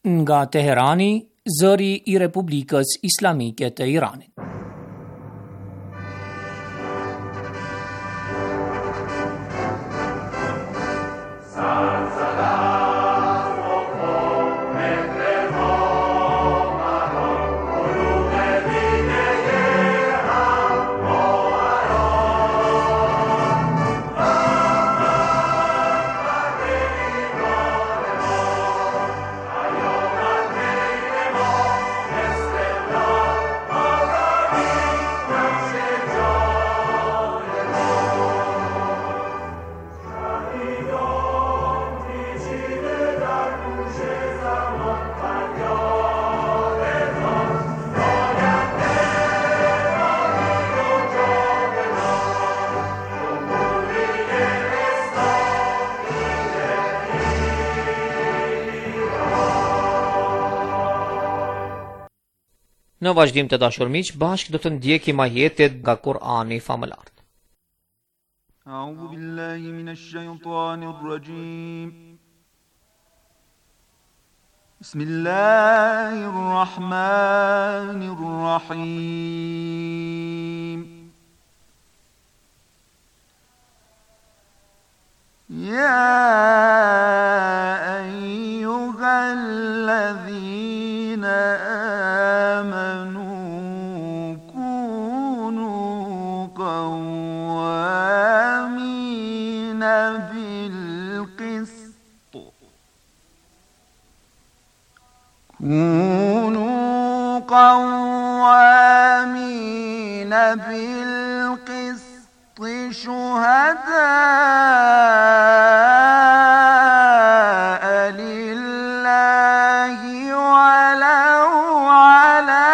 Nga Teherani, zëri I Republikës Islamike të Iranit. Në vazhdim të dashur miq, bashkë do të ndjekim ajetet nga Kur'ani famëlar. A'udhu billahi minash shaitanir rajim. Bismillahir rahmanir rahim. Ya ayyuhalladhina كونوا قوامين بالقسط شهداء لله ولو على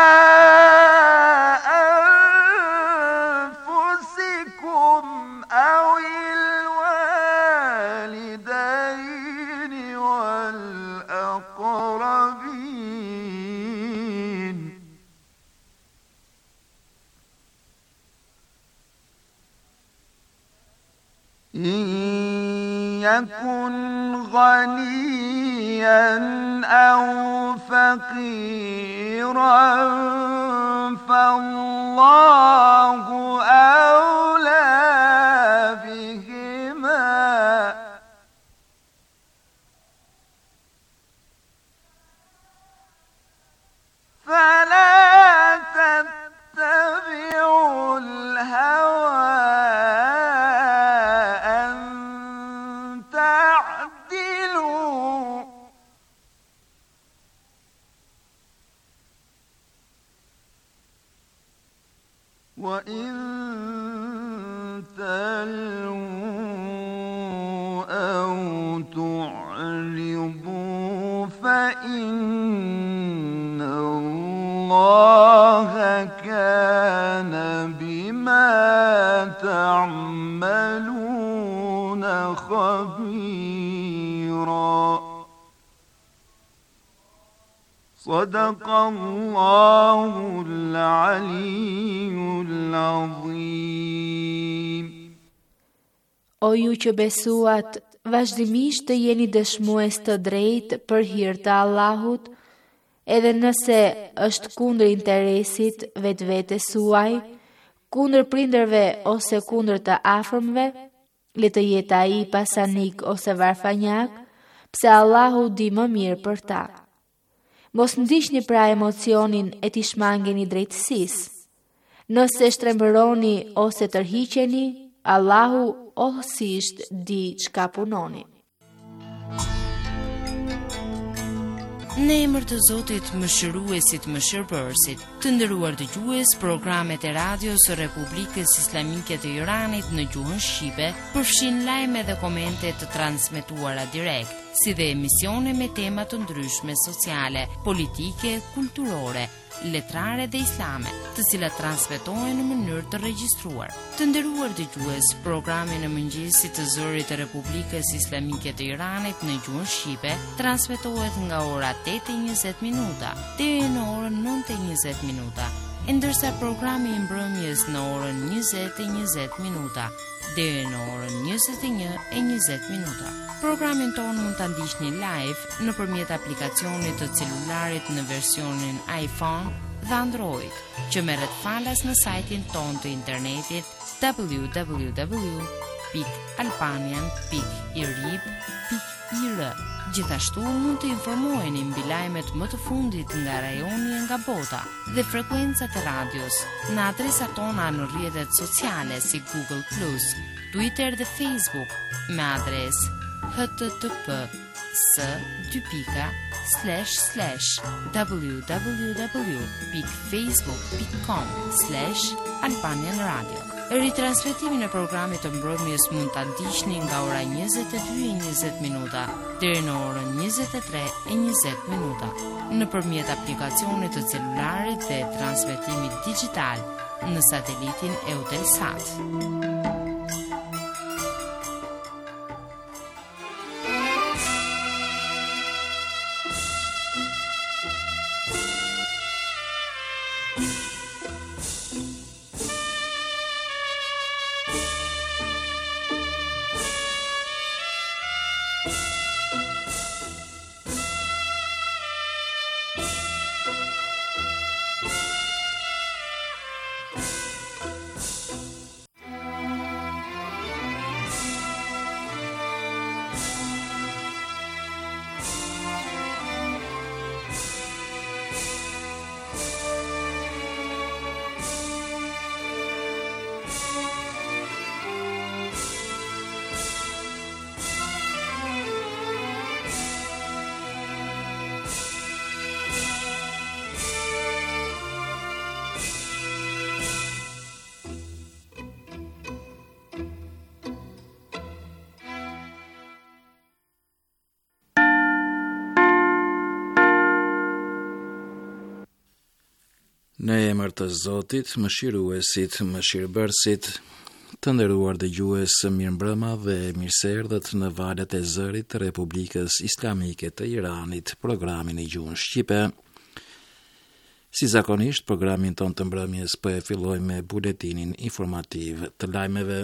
أنفسكم أو الوالدين والأقربين إن يكن غنيا أو فقيرا فالله أولى بهما فلا تتبعوا الهوى أن تعدلوا وإن تلووا أو تعرضوا فإن الله كان بما تعملون خبيرا صدق الله العلي العظيم. O ju që besuat, vazhdimisht të jeni dëshmues të drejtë për hir të Allahut, edhe nëse është kundër interesit vetvetes suaj, kundër prindërve ose kundër të afërmve, le të jetë ai pasanik ose varfanjak, pse Allahu di më mirë për ta. Mos ndiqni pra emocionin e t'i shmangeni drejtësisë. Nëse shtrembëroni ose tërhiqeni, Allahu ohësisht di çka punoni. Në emër të Zotit Mëshiruesit Mëshirbërësit, të nderuar dëgjues, programet e radios së Republikës Islamike të Iranit në gjuhën shqipe përfshin lajme dhe komente të transmetuara direkt, si dhe emisione me tema të ndryshme sociale, politike, kulturore, letrare dhe islame, të cilat transmetohen në mënyrë të regjistruar. Të nderuar dëgjues, programi në mëngjesit të zërit të Republikës Islamike të Iranit në gjuhën shqipe transmetohet nga ora 8:20 deri në orën 9:20 ndërsa programi i mbrëmjes në orën 20:20 minuta deri në orën 21:20 minuta. Programin tonë mund ta ndiqni live nëpërmjet aplikacionit të celularit në versionin iPhone dhe Android, që merret falas në sajtin tonë të internetit www.albanian.irib.ir. Gjithashtu mund të informoheni mbi lajmet më të fundit nga rajoni e nga bota dhe frekuencat e radios në adresat tona në rrjetet sociale si Google+, Twitter dhe Facebook me adresë http://www.facebook.com/Albanian Radio. Ritransmetimin e programit të mbrëmjes mund ta ndiqni nga ora 22:20 minuta deri në orën 23:20 minuta nëpërmjet aplikacionit të celularit dhe transmetimit digjital në satelitin Eutelsat. Në emër të Zotit, mëshiruesit, mëshirbërësit, të nderuar dëgjues, mirëmbrëma dhe mirëseardhët në valët e zërit të Republikës Islamike të Iranit, programin e gjuhën shqipe. Si zakonisht, programin ton të mbrëmjes po e filloj me buletinin informativ të lajmeve.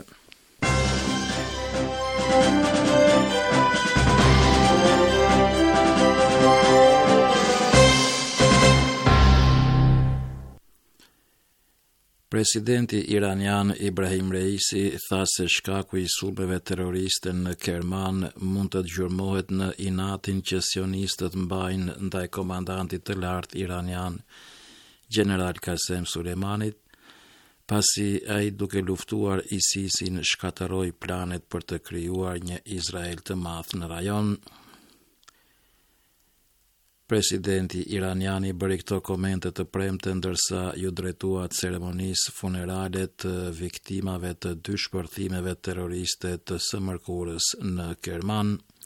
Presidenti iranian Ibrahim Reisi tha se shkaku i sulmeve terroriste në Kerman mund të gjurmohet në inatin që sionistët mbajnë ndaj komandantit të lartë iranian, General Qasem Sulejmanit, pasi ai duke luftuar ISIS-in shkatërroi planet për të krijuar një Izrael të madh në rajon. Presidenti iraniani bëri këto komente të premte ndërsa ju drejtua ceremonisë funerale të viktimave të 2 shpërthimeve terroriste të së mërkurës në Kerman,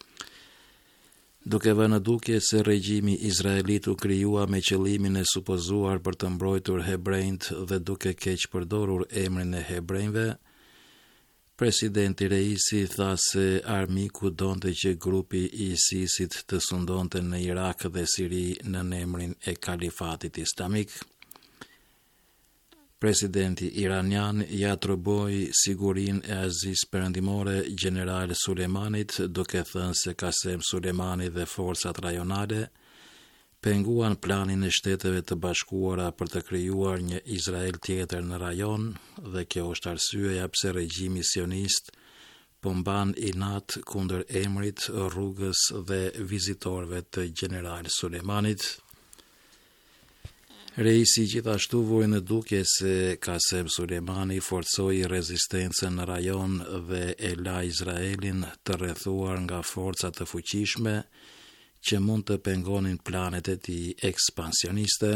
duke vënë dukje se regjimi izraelit u krijua me qëllimin e supozuar për të mbrojtur hebrejt dhe duke keq përdorur emrin e hebrejve. Presidenti Reisi tha se armiku donte që grupi i ISIS-it të sundonte në Irak dhe Siri në emrin e kalifatit islamik. Presidenti iranian ja atriboi sigurinë e Azisë Perëndimore General Sulejmanit, duke thënë se Qasem Sulejmani dhe forcat rajonale penguan planin e Shteteve të Bashkuara për të krijuar një Izrael tjetër në rajon dhe kjo është arsyeja pse regjimi sionist po mban inat kundër emrit, rrugës dhe vizitorëve të General Sulejmanit. Reisi gjithashtu vuri në dukje se Qasem Sulejmani forcoi rezistencën në rajon dhe e la Izraelin të rrethuar nga forca të fuqishme që mund të pengonin planet e tij ekspansioniste.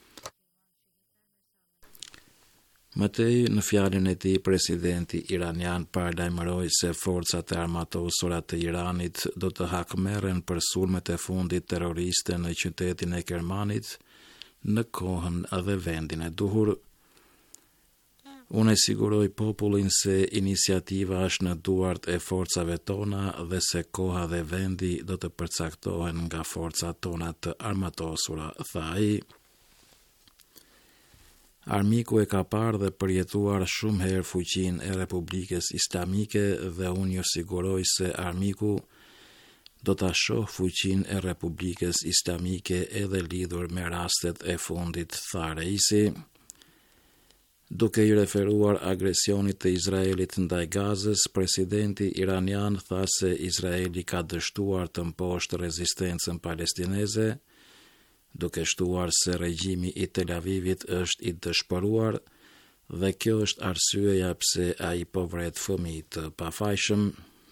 Mëtej, në fjalën e tij, presidenti iranian paralajmëroi se forcat e armatosura të Iranit do të hakmerren për sulmet e fundit terroriste në qytetin e Kermanit në kohën dhe vendin e duhur. Unë e siguroj popullin se iniciativa është në duart e forcave tona dhe se koha dhe vendi do të përcaktohen nga forcat tona të armatosura, tha ai. Armiku e ka parë dhe përjetuar shumë herë fuqinë e Republikës Islamike dhe unë ju siguroj se armiku do ta shoh fuqinë e Republikës Islamike edhe lidhur me rastet e fundit, tha Reisi. Duke i referuar agresionit të Izraelit ndaj Gazës, presidenti iranian tha se Izraeli ka dështuar të mposhtë rezistencën palestineze, duke shtuar se regjimi i Tel Avivit është i dëshpëruar dhe kjo është arsyeja pse ai po vret fëmijë të pafajshëm.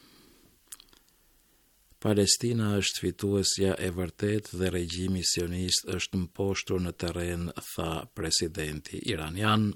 Palestina është fituesja e vërtet dhe regjimi sionist është mposhtur në terren, tha presidenti iranian.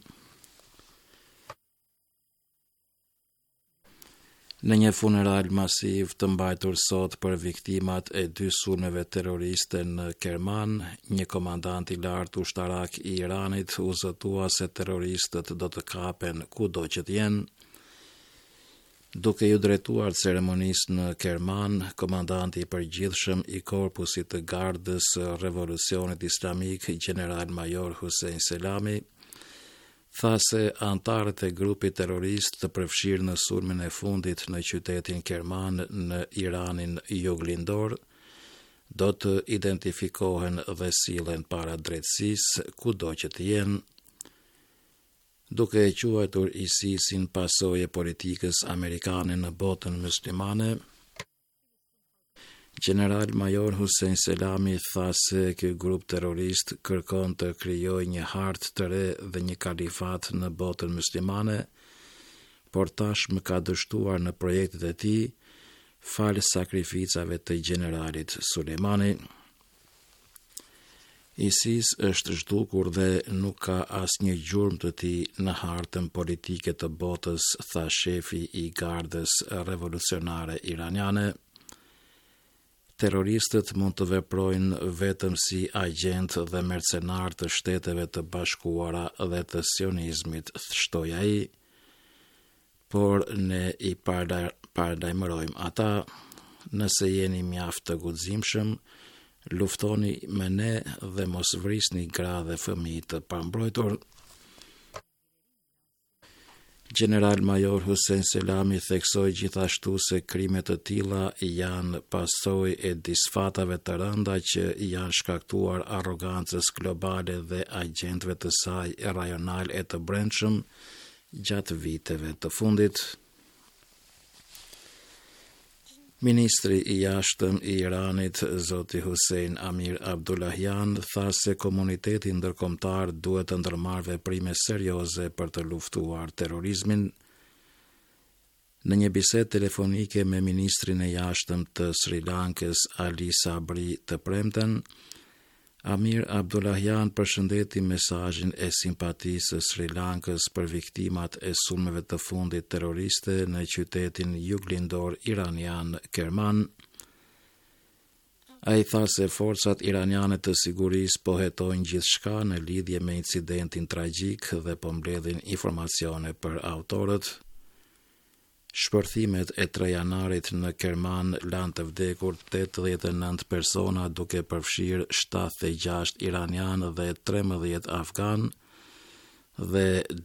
Në një funeral masiv të mbajtur sot për viktimat e 2 sulmeve terroriste në Kerman, një komandant i lartë ushtarak i Iranit u zotua se terroristët do të kapen kudo që të jenë. Duke ju drejtuar ceremonisë në Kerman, komandanti i përgjithshëm i korpusit të gardës revolucionit islamik, general major Hussein Selami, tha se antarët e grupit terrorist të përfshirë në sulmin e fundit në qytetin Kerman në Iranin juglindor do të identifikohen dhe sillen para drejtësisë kudo që të jenë. Duke e quajtur ISIS-in pasojë politikës amerikane në botën muslimane, General Major Hussein Selami tha se ky grup terrorist kërkon të krijojë një hartë të re dhe një kalifat në botën muslimane, por tashmë ka dështuar në projektet e tij falë sakrificave të generalit Sulejmani. ISIS është zhdukur dhe nuk ka asnjë gjurmë të tij në hartën politike të botës, tha shefi i gardës revolucionare iraniane. Terroristët mund të veprojnë vetëm si agent dhe mercenar të Shteteve të Bashkuara dhe të sionizmit, shtoi ai, por ne i paralajmërojmë ata, nëse jeni mjaft të guximshëm, luftoni me ne dhe mos vrisni gra dhe fëmijë të pambrojtur. General Major Hussein Selami theksoi gjithashtu se krimet të tilla janë pasojë e disfatave të rënda që janë shkaktuar arrogancës globale dhe agjentëve të saj rajonal e të brendshëm gjatë viteve të fundit. Ministri i jashtëm i Iranit, zoti Hussein Amir Abdullahian, tha se komuniteti ndërkombëtar duhet të ndërmarrë veprime serioze për të luftuar terrorizmin. Në një bisedë telefonike me ministrin e jashtëm të Sri Lankës Ali Sabri të premten, Amir Abdullahian përshëndeti mesazhin e simpatisë së Sri Lankës për viktimat e sulmeve të fundit terroriste në qytetin juglindor iranian Kerman. Ai tha se forcat iraniane të sigurisë po hetojnë gjithçka në lidhje me incidentin tragjik dhe po mbledhin informacione për autorët. Shpërthimet e 3 janarit në Kerman lanë të vdekur 89 persona, duke përfshirë 76 iranian dhe 13 afgan dhe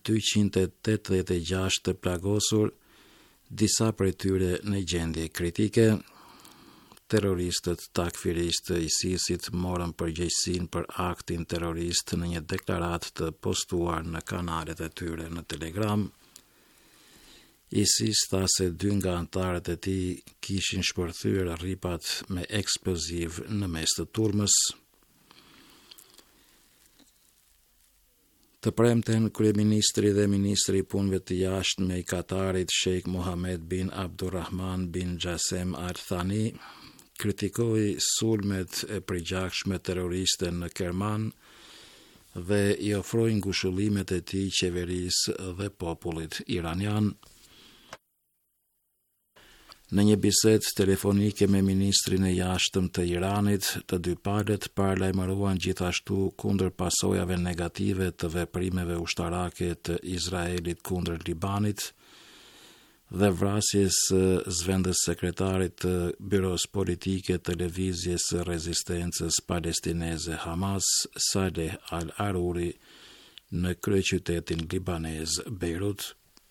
286 të plagosur, disa prej tyre në gjendje kritike. Terroristët takfirist të ISIS-it morën përgjegjësinë për aktin terrorist në një deklaratë të postuar në kanalet e tyre në Telegram. ISIS tha se 2 nga antarët e tij kishin shpërthyer rripat me eksploziv në mes të turmës. Të premten, kryeministri dhe ministri i punëve të jashtme i Katarit, Sheikh Mohammed bin Abdurrahman bin Jasem Al Thani, kritikoi sulmet e përgjakshme terroriste në Kerman dhe i ofroi ngushëllimet e tij qeverisë dhe popullit iranian. Në një bisedë telefonike me ministrin e jashtëm të Iranit, të dy palët paralajmëruan gjithashtu kundër pasojave negative të veprimeve ushtarake të Izraelit kundër Libanit dhe vrasjes zëvendës sekretarit të Byros Politike të Lëvizjes Rezistencës Palestineze Hamas, Saleh Al-Aruri, në kryeqytetin libanez Beirut.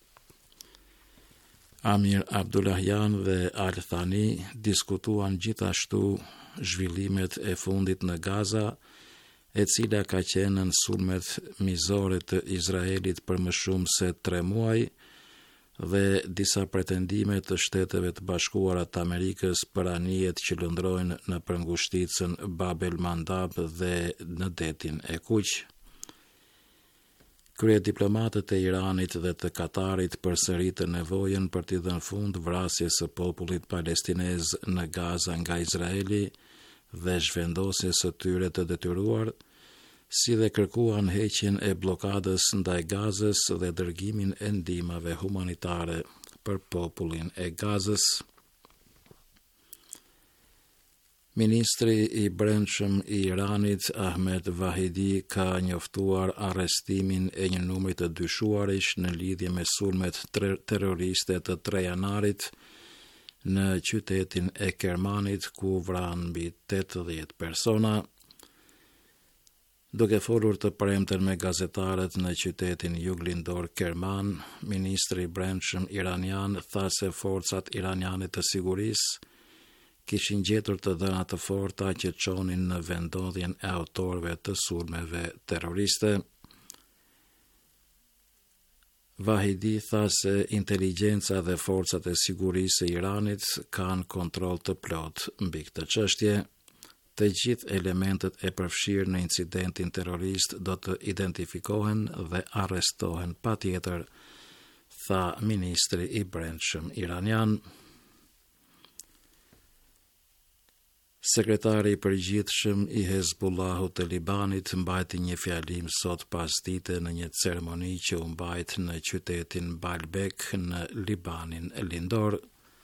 Amir Abdullahian dhe Al Thani diskutuan gjithashtu zhvillimet e fundit në Gaza, e cila ka qenë në sulmet mizore të Izraelit për më shumë se 3 muaj, dhe disa pretendime të Shteteve të Bashkuara të Amerikës për anijet që lëndrojnë në përngushticën Bab el Mandab dhe në detin e Kuq. Kryediplomatët e Iranit dhe të Katarit përsëritën nevojën për t'i dhënë fund vrasjes së popullit palestinez në Gaza nga Izraeli dhe zhvendosjes së tyre të detyruar, si dhe kërkuan heqjen e blokadës ndaj Gazës dhe dërgimin e ndihmave humanitare për popullin e Gazës. Ministri i Brendshëm i Iranit, Ahmed Vahidi, ka njoftuar arrestimin e një numri të dyshuarish në lidhje me sulmet terroriste të 3 janarit në qytetin e Kermanit, ku vranë mbi 80 persona. Duke folur të premten me gazetarët në qytetin juglindor Kerman, ministri i Brendshëm iranian tha se forcat iraniane të sigurisë kishin gjetur të dhëna të forta që çonin në vendodhjen e autorëve të sulmeve terroriste. Vahidi tha se inteligjenca dhe forcat e sigurisë e Iranit kanë kontroll të plot mbi këtë çështje. Të gjithë elementet e përfshirë në incidentin terrorist do të identifikohen dhe arrestohen patjetër, tha ministri i Brendshëm iranian. Sekretari i përgjithshëm i Hezbollahut të Libanit mbajti një fjalim sot pasdite në një ceremoni që u mbajt në qytetin Baalbek në Libanin lindor.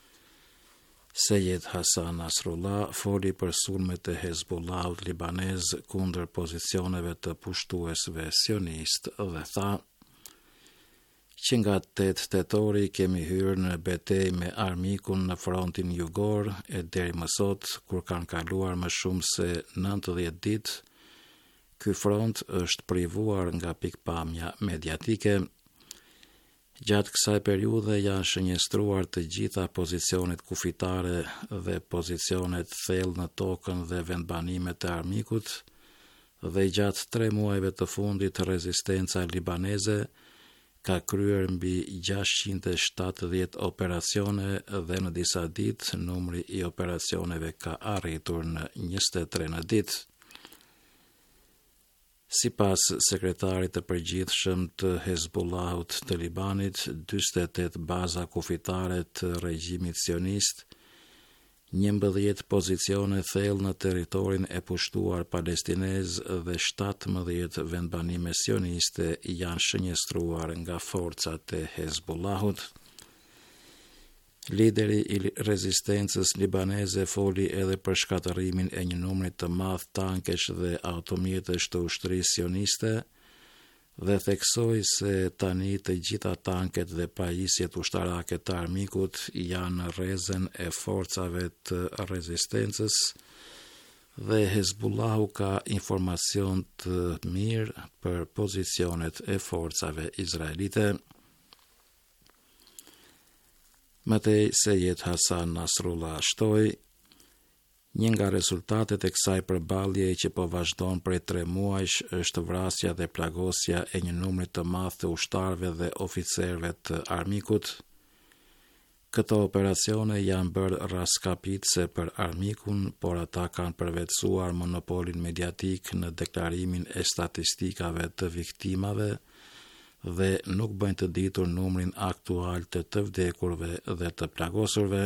Sejed Hasan Nasrullah foli për sulmet e Hezbollahut libanez kundër pozicioneve të pushtuesve sionist dhe tha që nga 8 tetori kemi hyrë në betejë me armikun në frontin jugor e deri më sot, kur kanë kaluar më shumë se 90 ditë, ky front është privuar nga pikpamja mediatike. Gjatë kësaj periudhe janë shënjestruar të gjitha pozicionet kufitare dhe pozicionet thellë në tokën dhe vendbanimet e armikut, dhe gjatë 3 muajve të fundit rezistenca libaneze ka kryer mbi 670 operacione dhe në disa ditë numri i operacioneve ka arritur në 23 në ditë. Sipas sekretarit të përgjithshëm të Hezbollahut të Libanit, 48 baza kufitare të regjimit sionist, 11 pozicione thellë në territorin e pushtuar palestinez dhe 17 vendbanime sioniste janë shënjestruar nga forcat e Hezbollahut. Lideri i rezistencës libaneze foli edhe për shkatërimin e një numri të madh tankesh dhe automjetesh të ushtrisë sioniste dhe theksoi se tani të gjitha tanket dhe pajisjet ushtarake të armikut janë në rrezen e forcave të rezistencës dhe Hezbollahu ka informacion të mirë për pozicionet e forcave izraelite. Mëtej Sejed Hasan Nasrullah shtoi, një nga rezultatet e kësaj përballje që po vazhdon prej 3 muajsh është vrasja dhe plagosja e një numri të madh të ushtarëve dhe oficerëve të armikut. Këto operacione janë bërë raskapitse për armikun, por ata kanë përvetësuar monopolin mediatik në deklarimin e statistikave të viktimave dhe nuk bëjnë të ditur numrin aktual të vdekurve dhe të plagosurve.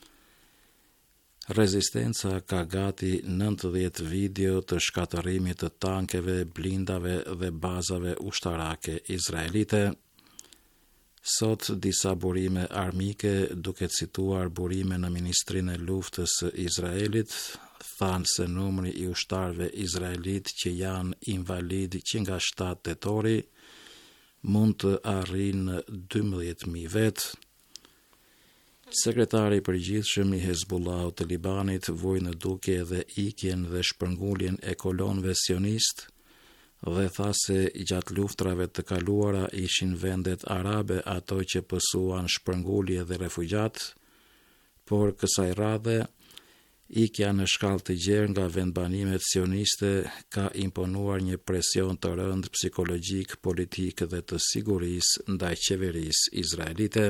Rezistenca ka gati 90 video të shkatërimit të tankeve, blindave dhe bazave ushtarake izraelite. Sot disa burime armike, duke cituar burime në Ministrinë e Luftës së Izraelit, thanë se numri i ushtarëve izraelit që janë invalid që nga 7 tetori mund të arrijnë në 12.000 vetë. Sekretari i përgjithshëm i Hezbollahut të Libanit voi në dukje edhe ikjen dhe shpërnguljen e kolonëve sionist dhe tha se gjatë luftrave të kaluara ishin vendet arabe ato që pësuan shpërngulje dhe refugjat, por kësaj radhe ikja në shkallë të gjerë nga vendbanimet sioniste ka imponuar një presion të rënd psikologjik, politik dhe të sigurisë ndaj qeverisë izraelite.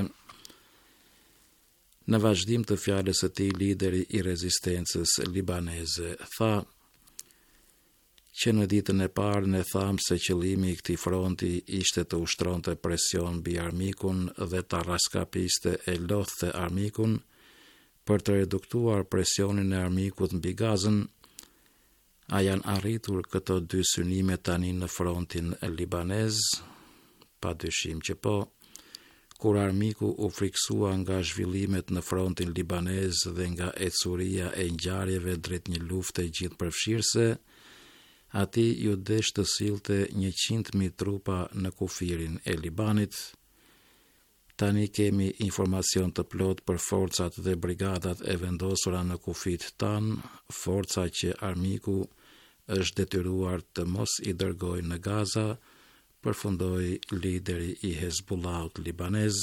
Në vazhdim të fjalës së tij, lideri i rezistencës libaneze tha që në ditën e parë ne thamë se qëllimi i këtij fronti ishte të ushtronte presion mbi armikun dhe ta raskapiste e lodhte armikun për të reduktuar presionin e armikut mbi Gazën. A janë arritur këto dy synime tani në frontin libanez? Pa dyshim që po. Kur armiku u friksua nga zhvillimet në frontin libanez dhe nga ecuria e ngjarjeve drejt një lufte gjithëpërfshirëse, ati ju desh të sillte 100.000 trupa në kufirin e Libanit. Tani kemi informacion të plot për forcat dhe brigadat e vendosura në kufit tanë, forca që armiku është detyruar të mos i dërgojë në Gaza, përfundoi lideri i Hezbollahut libanez.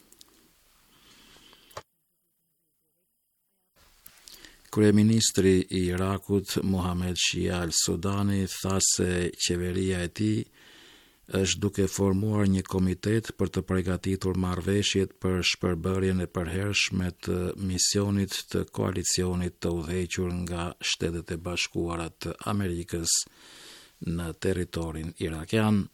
Kryeministri i Irakut, Mohamed Shia al-Sudani, tha se qeveria e tij është duke formuar një komitet për të përgatitur marrëveshjet për shpërbërjen e përhershme të misionit të koalicionit të udhëhequr nga Shtetet e Bashkuara të Amerikës në territorin irakian.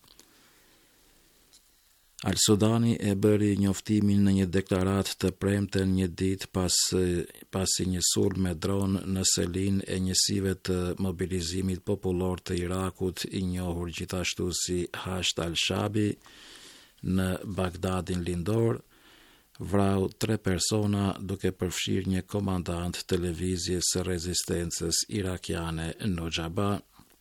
Al-Sudani e bëri njoftimin në një deklaratë të premten një ditë pasi një sulm me dron në selin e njësive të mobilizimit popullor të Irakut, i njohur gjithashtu si Hashd al-Shabi, në Bagdadin lindor, vrau 3 persona duke përfshirë një komandant televizjes së rezistencës irakiane Nojaba.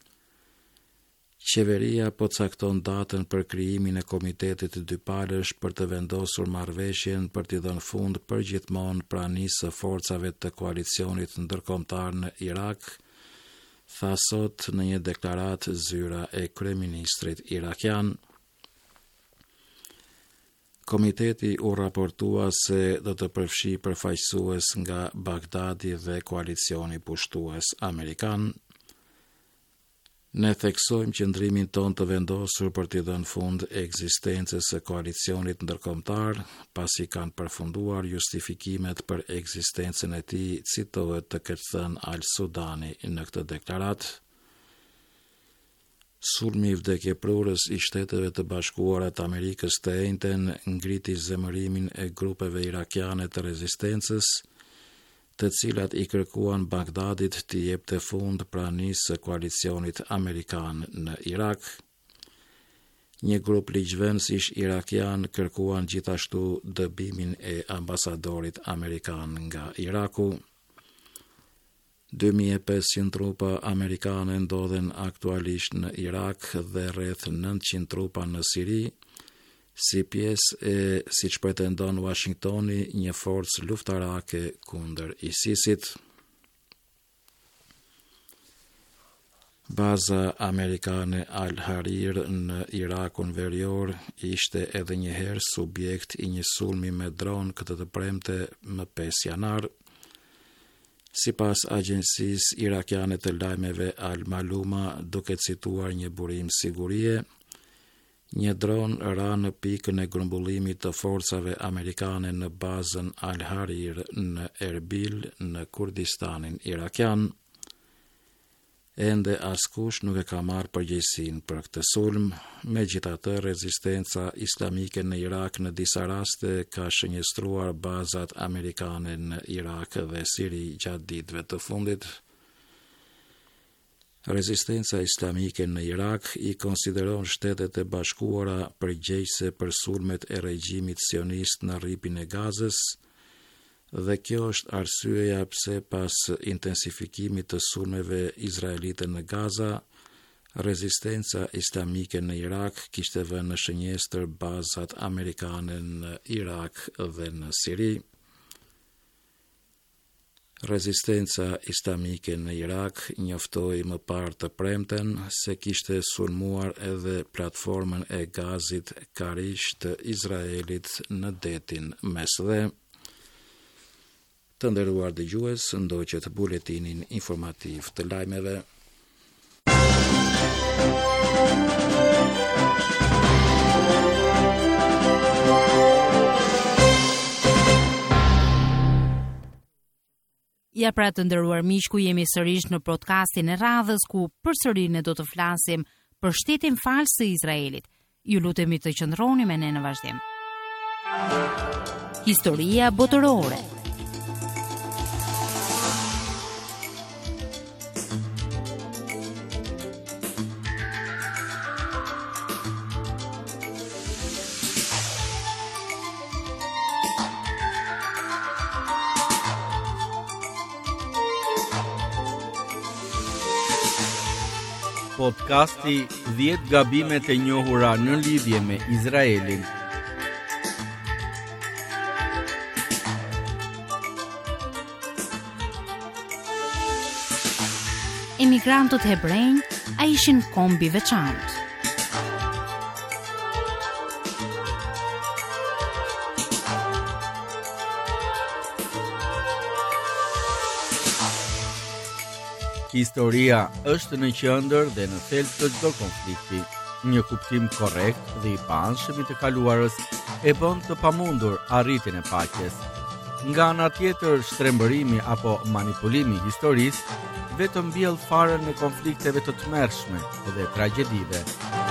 Qeveria po cakton datën për krijimin e komitetit të dypalësh për të vendosur marrëveshjen për t'i dhënë fund përgjithmonë pranisë së forcave të koalicionit ndërkombëtar në Irak, tha sot në një deklaratë zyra e kryeministrit irakian. Komiteti u raportua se do të përfshijë përfaqësues nga Bagdadi dhe koalicioni pushtues amerikan. Ne theksojmë qëndrimin ton të vendosur për t'i dhënë fund ekzistencës së koalicionit ndërkombëtar, pasi kanë përfunduar justifikimet për ekzistencën e tij, citohet të ketë thënë al-Sudani në këtë deklaratë. Sulmi i vdekjeprurës i Shteteve të Bashkuara të Amerikës të Enjten ngriti zemërimin e grupeve irakiane të rezistencës, të cilat i kërkuan Bagdadit t'i jepte fund pranisë së koalicionit amerikan në Irak. Një grup ligjvendësish irakian kërkuan gjithashtu dëbimin e ambasadorit amerikan nga Iraku. 2500 trupa amerikane ndodhen aktualisht në Irak dhe rreth 900 trupa në Siri, si pjesë e, siç pretendon Washingtoni, një forcë luftarake kundër ISIS-it. Baza amerikane Al-Harir në Irakun verior ishte edhe një herë subjekt i një sulmi me dron këtë të premte më 5 janar. Sipas agjencisë irakiane të lajmeve Al-Maluma, duke cituar një burim sigurie, një dron ra në pikën e grumbullimit të forcave amerikane në bazën Al-Harir në Erbil në Kurdistanin irakian. Ende askush nuk e ka marrë përgjegjësinë për këtë sulm, megjithatë rezistenca islamike në Irak në disa raste ka shënjestruar bazat amerikane në Irak dhe Siri gjatë ditëve të fundit. Rezistenca islamike në Irak i konsideron Shtetet e Bashkuara përgjegjëse për sulmet e regjimit sionist në rripin e Gazës, dhe kjo është arsyeja pse pas intensifikimit të sulmeve izraelite në Gaza, rezistenca islamike në Irak kishte vënë në shënjestër bazat amerikane në Irak dhe në Siri. Rezistenca islamike në Irak njoftoi më parë të premten se kishte sulmuar edhe platformën e gazit Karish të Izraelit në detin Mesdhe. Të nderuar dëgjues, ndoqët buletinin informativ të lajmeve. Ja pra të nderuar miq, ku jemi sërish në podcastin e radhës ku përsëri ne do të flasim për shtetin fals të Izraelit. Ju lutemi të qëndroni me ne në vazhdim. Historia botërore. Podcasti 10 gabimet e njohura në lidhje me Izraelin. Emigrantët hebrejnë a ishin kombi veçantë. Historia është në qendër dhe në thelb të çdo konflikti. Një kuptim korrekt dhe i panshëm i të kaluarës e bën të pamundur arritjen e paqes. Nga ana tjetër, shtrembërimi apo manipulimi i historisë vetëm mbjell farën në konflikteve të tmerrshme dhe tragjedive.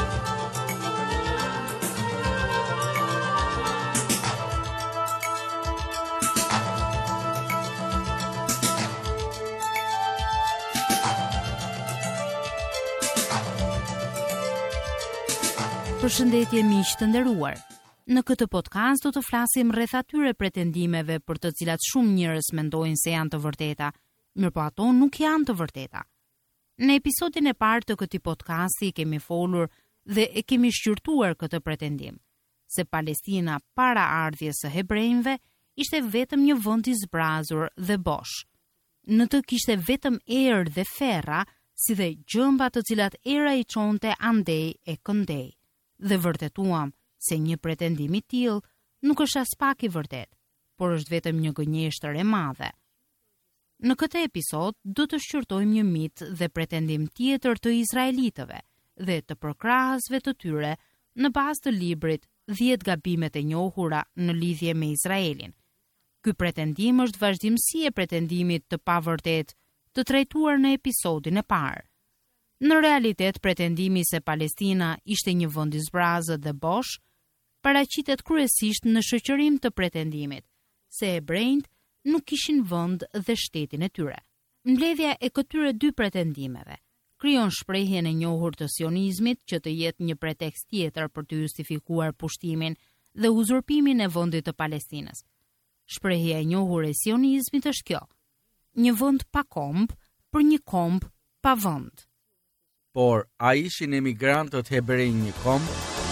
Përshëndetje miq të nderuar. Në këtë podcast do të flasim rreth atyre pretendimeve për të cilat shumë njerëz mendojnë se janë të vërteta, mirëpo ato nuk janë të vërteta. Në episodin e parë të këtij podcasti kemi folur dhe e kemi shqyrtuar këtë pretendim, se Palestina para ardhjes së hebrejve ishte vetëm një vend i zbrazur dhe bosh. Në të kishte vetëm erë dhe ferra, si dhe gjëmba të cilat era i çonte andej e këndej. Dhe vërtetuam se një pretendim i tillë nuk është as pak i vërtet, por është vetëm një gënjeshtër e madhe. Në këtë episod do të shqyrtojmë një mit dhe pretendim tjetër të izraelitëve dhe të përkrahësve të tyre në bazë të librit 10 gabimet e njohura në lidhje me Izraelin. Ky pretendim është vazhdimsi e pretendimit të pavërtet të trajtuar në episodin e parë. Në realitet, pretendimi se Palestina ishte një vend i zbrazët dhe bosh paraqitet kryesisht në shoqërim të pretendimit se hebrejt nuk kishin vend dhe shtetin e tyre. Mbledhja e këtyre dy pretendimeve krijon shprehjen e njohur të sionizmit që të jetë një pretekst tjetër për të justifikuar pushtimin dhe uzurpimin e vendit të Palestinës. Shprehja e njohur e sionizmit është kjo: një vend pa komb për një komb pa vend. Por a ishin emigrantët hebrej një komb?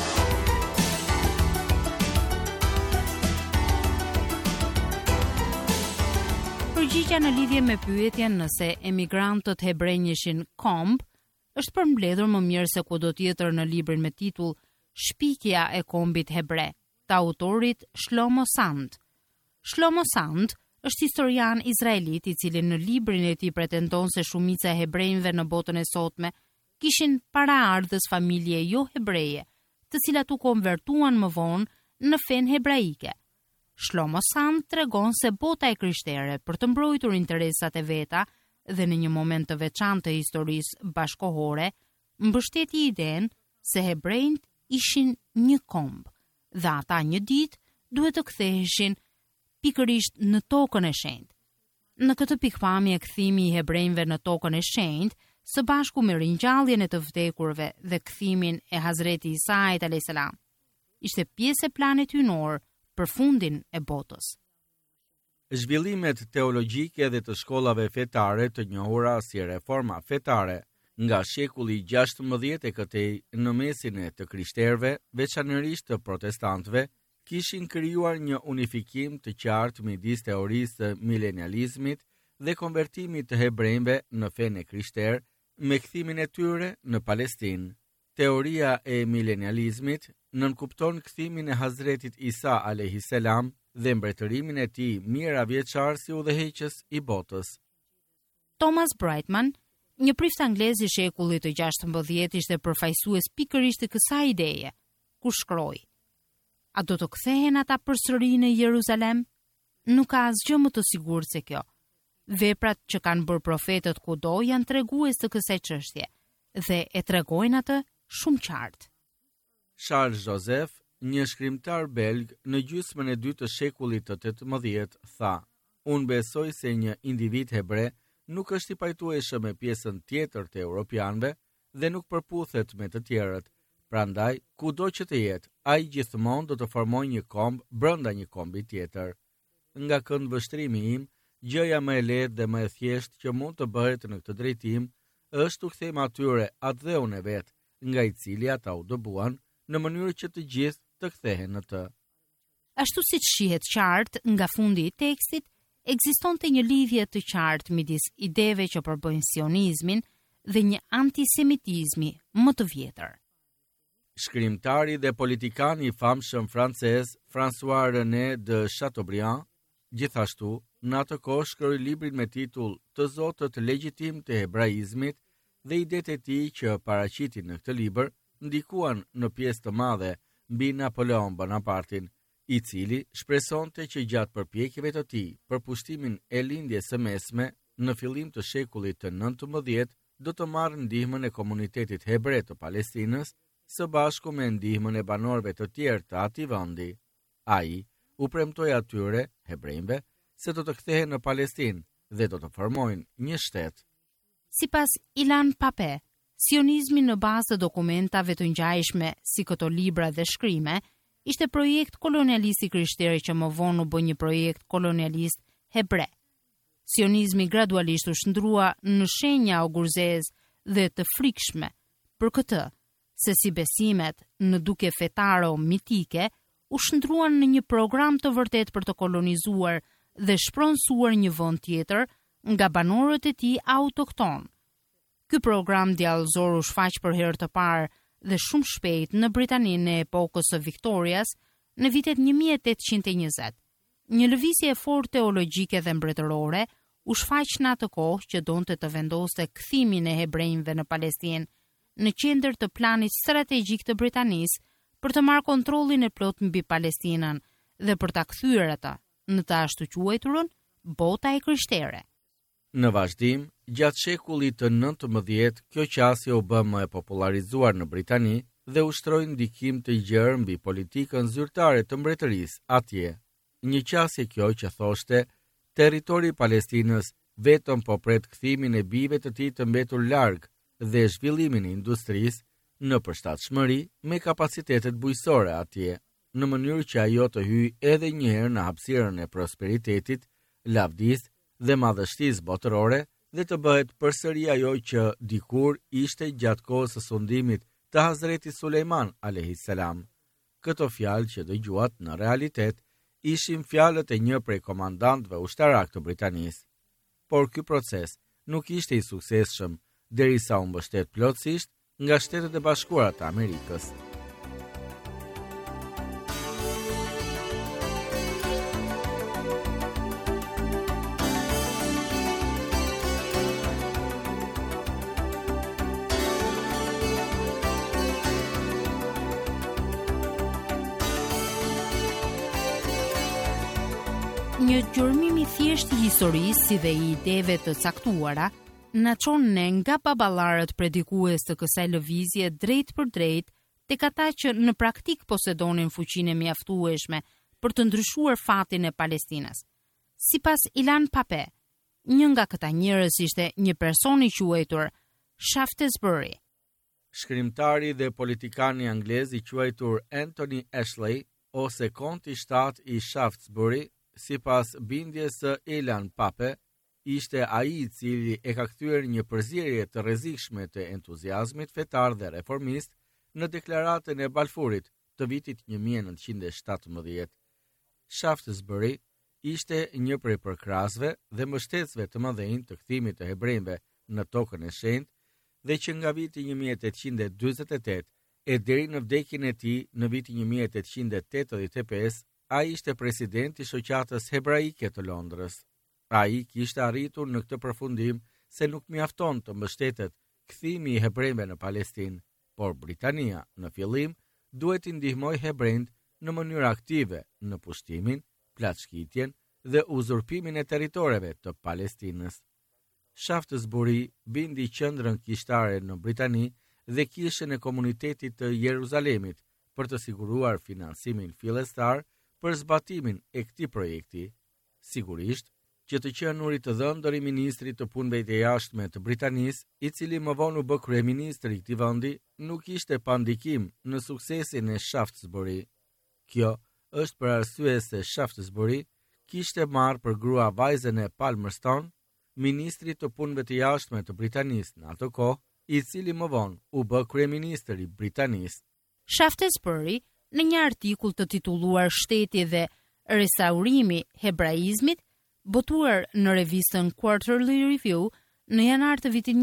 Përgjigjja në lidhje me pyetjen nëse emigrantët hebrej ishin komb është përmbledhur më mirë se kudo tjetër në librin me titull Shpikja e kombit hebre, të autorit Shlomo Sand. Shlomo Sand është historian izraelit i cili në librin e tij pretendon se shumica e hebrejve në botën e sotme kishin paraardhës familje jo hebreje, të cilat u konvertuan më vonë në fen hebraike. Shlomo Sand tregon se bota e krishtere, për të mbrojtur interesat e veta dhe në një moment të veçantë të historisë bashkohore, mbështeti idenë se hebrejt ishin një komb dhe ata një ditë duhet të ktheheshin pikërisht në tokën e shenjtë. Në këtë pikpamje kthimi i hebrejve në tokën e shenjtë së bashku me ringjalljen e të vdekurve dhe kthimin e Hazreti Isait a.s. ishte pjesë e planit hyjnor për fundin e botës. Zhvillimet teologjike dhe të shkollave fetare të njohura si reforma fetare nga shekulli 16 e këtej në mesin e të krishterëve, veçanërisht të protestantëve, kishin krijuar një unifikim të qartë midis teorisë së milenializmit dhe konvertimit të hebrejve në fenë krishterë me kthimin e tyre në Palestinë. Teoria e milenializmit nënkupton kthimin e Hazretit Isa a.s. dhe mbretërimin e tij mijëravjeçar si udhëheqës i botës. Thomas Brightman, një prift anglez i shekullit të 16, ishte përfaqësues pikërisht të kësaj ideje, kur shkroi: A do të kthehen ata përsëri në Jeruzalem? Nuk ka asgjë më të sigurt se kjo. Veprat që kanë bërë profetët kudo janë tregues të kësaj çështje dhe e tregojnë atë shumë qartë. Charles Joseph, një shkrimtar belg në gjysmën e dytë të shekullit të 18, tha: Unë besoj se një individ hebre nuk është i pajtueshëm me pjesën tjetër të europianëve dhe nuk përputhet me të tjerët. Prandaj, kudo që të jetë, ai gjithmonë do të formojë një komb brenda një kombi tjetër. Nga këndvështrimi im, gjëja më e lehtë dhe më e thjeshtë që mund të bëhet në këtë drejtim është të kthejmë atyre atë dheun e vet, nga i cili ata u dëbuan, në mënyrë që të gjithë të kthehen në të. Ashtu siç shihet qartë nga fundi i tekstit, ekzistonte një lidhje të qartë midis ideve që përbëjnë sionizmin dhe një antisemitizmi më të vjetër. Shkrimtari dhe politikani i famshëm francez François René de Chateaubriand, gjithashtu, në atë kohë shkroi librin me titull Të Zotët legjitim të hebraizmit dhe idetë e tij që paraqitin në këtë libër ndikuan në pjesë të madhe mbi Napoleon Bonapartin, i cili shpresonte që gjatë përpjekjeve të tij për pushtimin e lindjes së mesme në fillim të shekullit të 19 do të marrë ndihmën e komunitetit hebre të Palestinës së bashku me ndihmën e banorëve të tjerë të atij vendi. Ai u premtoi atyre hebrejve se do të kthehen në Palestinë dhe do të formojnë një shtet. Sipas Ilan Pape, sionizmi në bazë të dokumentave të ngjajshme si këto libra dhe shkrime ishte projekt kolonialist i krishterë që më vonë u bë një projekt kolonialist hebre. Sionizmi gradualisht u shndrua në shenja augurzeze dhe të frikshme për këtë, se si besimet në duke fetare o mitike u shndruan në një program të vërtet për të kolonizuar dhe shpronësuar një vend tjetër nga banorët e tij autokton. Ky program djallëzor u shfaq për herë të parë dhe shumë shpejt në Britaninë e epokës së Viktorias në vitet 1820. Një lëvizje e fortë teologjike dhe mbretërore u shfaq në atë kohë që donte të vendoste kthimin e hebrejve në Palestinë në qendër të planit strategjik të Britanisë për të marrë kontrollin e plot mbi Palestinën dhe për ta kthyer ata në të ashtu quajturën bota e krishtere. Në vazhdim, gjatë shekullit të 19, kjo qasje u bë më e popularizuar në Britani dhe ushtroi ndikim të gjerë mbi politikën zyrtare të mbretërisë atje. Një qasje kjo që thoshte, territori i Palestinës vetëm po pret kthimin e bijve të tij të mbetur larg dhe zhvillimin e industrisë në përshtatshmëri me kapacitetet bujqësore atje, në mënyrë që ajo të hyjë edhe një herë në hapësirën e prosperitetit, lavdisë dhe madhështisë botërore dhe të bëhet përsëri ajo që dikur ishte gjatë kohës së sundimit të Hazretit Sulejman a.s. Këto fjalë që dëgjuat në realitet ishin fjalët e një prej komandantëve ushtarak të Britanisë. Por ky proces nuk ishte i suksesshëm derisa u mbështet plotësisht nga Shtetet e Bashkuara të Amerikës. Një gjurmim i thjeshtë i historisë si dhe i ideve të caktuara na çon ne nga baballarët predikues të kësaj lëvizje drejt për drejt tek ata që në praktik posedonin fuqinë e mjaftueshme për të ndryshuar fatin e Palestinës. Sipas Ilan Pape, një nga këta njerëz ishte një person i quajtur Shaftesbury. Shkrimtari dhe politikani anglez i quajtur Anthony Ashley ose konti i shtat i Shaftesbury, sipas bindjes së Ilan Pape, ishte ai i cili e ka kthyer një përzierje të rrezikshme të entuziazmit fetar dhe reformist në deklaratën e Balfourit të vitit 1917. Shaftesbury ishte një prej përkrasve dhe mbështetësve të mëdhenj të kthimit të hebrejve në tokën e shenjtë dhe që nga viti 1848 e deri në vdekjen e tij në vitin 1885 ai ishte presidenti i shoqatës hebraike të Londrës. Ai kishte arritur në këtë përfundim se nuk mjafton të mbështetet kthimi i hebrejve në Palestinë, por Britania në fillim duhet i ndihmojë hebrejt në mënyrë aktive në pushtimin, plaçshkitjen dhe uzurpimin e territoreve të Palestinës. Shaftesbury bindi qendrën kishtare në Britani dhe kishën e komunitetit të Jeruzalemit për të siguruar finansimin fillestar për zbatimin e këtij projekti. Sigurisht që të qenurit të dhëndër i ministrit të punëve të jashtme të Britanisë, i cili më vonë u bë kryeministër i këtij vendi, nuk ishte pa ndikim në suksesin e Shaftesbury. Kjo është për arsye se Shaftesbury kishte marrë për grua vajzën e Palmerston, ministrit të punëve të jashtme të Britanisë në ato kohë, i cili më vonë u bë kryeministër i Britanisë. Shaftesbury, në një artikull të titulluar Shteti dhe restaurimi hebraizmit, botuar në revistën Quarterly Review në janar të vitit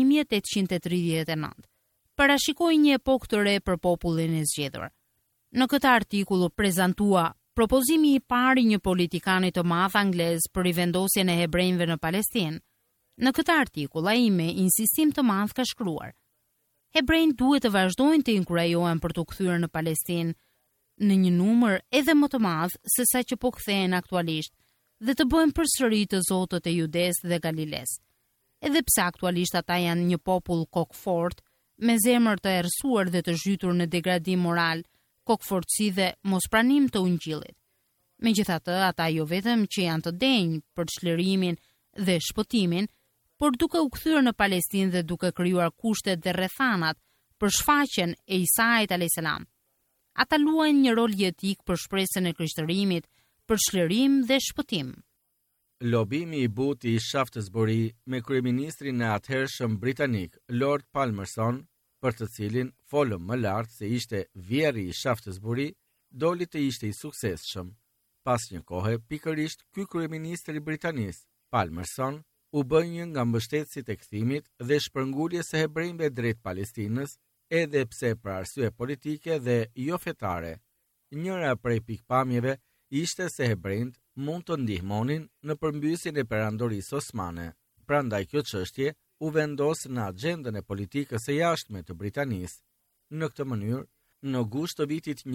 1839, parashikoi një epokë të re për popullin e zgjedhur. Në këtë artikull u prezantua propozimi i parë i një politikani të madh anglez për rivendosjen e hebrejve në Palestinë. Në këtë artikull ai me insistim të madh ka shkruar: Hebrejt duhet të vazhdojnë të inkurajohen për të kthyer në Palestinë në një numër edhe më të madh se sa që po kthehen aktualisht dhe të bëhen përsëri të zotët e Judes dhe Galiles. Edhe pse aktualisht ata janë një popull kokfort, me zemër të errësuar dhe të zhytur në degradim moral, kokfortësi dhe mospranim të ungjillit. Megjithatë, ata jo vetëm që janë të denjë për çlirimin dhe shpëtimin, por duke u kthyer në Palestinë dhe duke krijuar kushtet dhe rrethanat për shfaqjen e Isait a.s. Ata luajnë një rol jetik për shpresën e krishtërimit, për çlirim dhe shpëtim. Lobimi i butë i Shaftesbury me kryeministrin e atëhershëm britanik Lord Palmerston, për të cilin folëm më lart se ishte vjerri i Shaftesbury, doli të ishte i suksesshëm. Pas një kohe, pikërisht ky kryeministër i Britanisë, Palmerston, u bë një nga mbështetësit e kthimit dhe shpërnguljes së hebrejve drejt Palestinës, edhe pse për arsye politike dhe jo fetare. Njëra prej pikpamjeve ishte se hebrejt mund të ndihmonin në përmbysjen e perandorisë osmane. Prandaj kjo çështje u vendos në agjendën e politikës së jashtme të Britanisë. Në këtë mënyrë, në gusht të vitit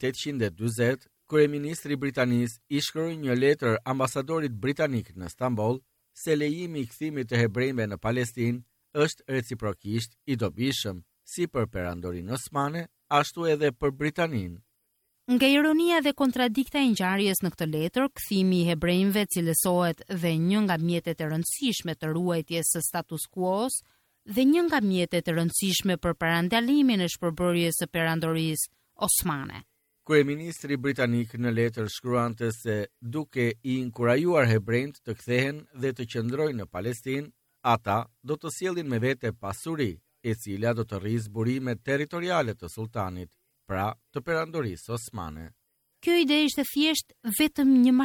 1840, kryeministri i Britanisë i shkroi një letër ambasadorit britanik në Stamboll se lejimi i kthimit të hebrejve në Palestinë është reciprokisht i dobishëm si për perandorinë osmane, ashtu edhe për Britaninë. Nga ironia dhe kontradikta e ngjarjes në këtë letër, kthimi i hebrejve cilësohet dhe një nga mjetet e rëndësishme të ruajtjes së status quo-s dhe një nga mjetet e rëndësishme për parandalimin e shpërbërjes së perandorisë osmane. Kryeministri britanik në letër shkruante se duke i inkurajuar hebrejt të kthehen dhe të qëndrojnë në Palestinë, ata do të sjellin me vete pasuri, e cila do të rrisë burimet territoriale të sultanit, pra të perandorisë osmane. Kjo ide ishte thjesht vetëm një